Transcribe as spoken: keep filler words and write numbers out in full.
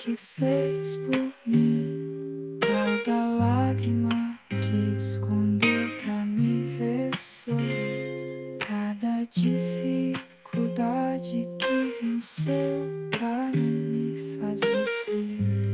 que fez por mim, cada lágrima que escondeu pra me ver sorrir, cada dificuldade que venceu para me fazer feliz.